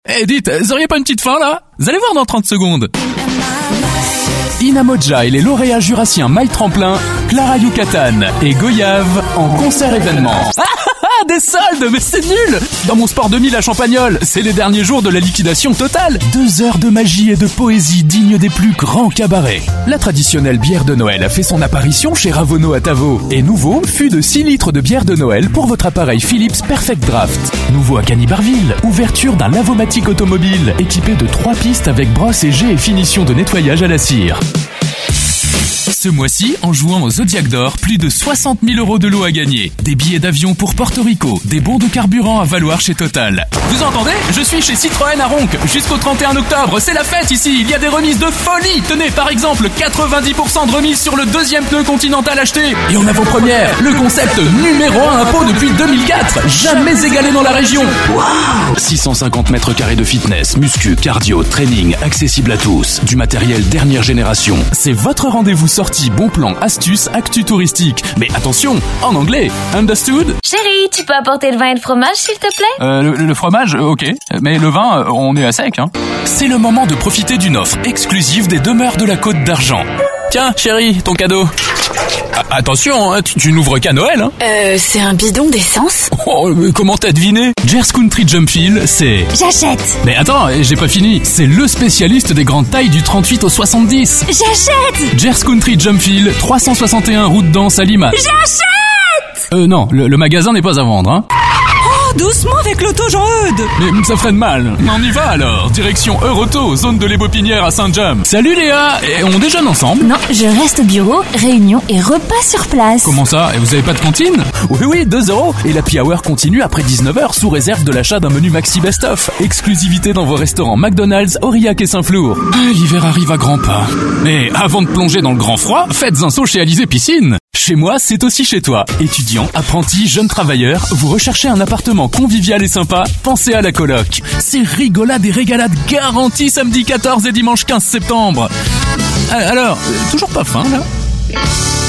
Eh dites, vous auriez pas une petite faim là? Vous allez voir dans 30 secondes. Inamoja et les lauréats jurassiens My Tremplin, Clara Yucatan et Goyave en concert événement. Des soldes, mais c'est nul! Dans mon Sport 2000 à Champagnole, c'est les derniers jours de la liquidation totale. 2 heures de magie et de poésie dignes des plus grands cabarets. La traditionnelle bière de Noël a fait son apparition chez Ravono à Tavo. Et nouveau, fût de 6 litres de bière de Noël pour votre appareil Philips Perfect Draft. Nouveau à Canibarville, ouverture d'un lavomatique automobile équipé de 3 pistes avec brosse et jet et finition de nettoyage à la cire. Ce mois-ci, en jouant au Zodiac d'Or, plus de 60 000 € de lot à gagner. Des billets d'avion pour Porto Rico, des bons de carburant à valoir chez Total. Vous entendez? Je suis chez Citroën à Ronc. Jusqu'au 31 octobre, c'est la fête ici. Il y a des remises de folie. Tenez, par exemple, 90% de remise sur le 2e pneu Continental acheté. Et en avant-première, le concept numéro 1 impôt depuis 2004. Jamais égalé dans la région. Waouh! 650 mètres carrés de fitness, muscu, cardio, training, accessible à tous. Du matériel dernière génération. C'est votre rendez-vous sorti bon plan, astuces, actu touristique. Mais attention, en anglais. Understood? Chérie, tu peux apporter le vin et le fromage, s'il te plaît? Le fromage, ok. Mais le vin, on est à sec, hein. C'est le moment de profiter d'une offre exclusive des demeures de la Côte d'Argent. Tiens, chérie, ton cadeau. Attention, hein, tu n'ouvres qu'à Noël, hein. C'est un bidon d'essence? Oh, mais comment t'as deviné? Jers Country Jumpfield, c'est... J'achète! Mais attends, j'ai pas fini. C'est le spécialiste des grandes tailles du 38 au 70. J'achète! Jers Country Jumpfield, 361 route d'Anse à Lima. J'achète! Non, le magasin n'est pas à vendre, hein. Doucement avec l'auto, Jean-Eudes. Mais ça freine mal. On y va alors. Direction Euroto, zone de l'Ébopinière à Saint-James. Salut Léa, et on déjeune ensemble? Non, je reste au bureau, réunion et repas sur place. Comment ça? Et vous avez pas de cantine? Oui, 2 €. Et l'happy hour continue après 19h sous réserve de l'achat d'un menu Maxi Best-of. Exclusivité dans vos restaurants McDonald's, Aurillac et Saint-Flour. L'hiver arrive à grands pas. Mais avant de plonger dans le grand froid, faites un saut chez Alizé Piscine. Chez moi, c'est aussi chez toi. Étudiant, apprenti, jeune travailleur, vous recherchez un appartement convivial et sympa, pensez à la coloc. C'est rigolade et régalade garantie samedi 14 et dimanche 15 septembre. Alors, toujours pas faim là?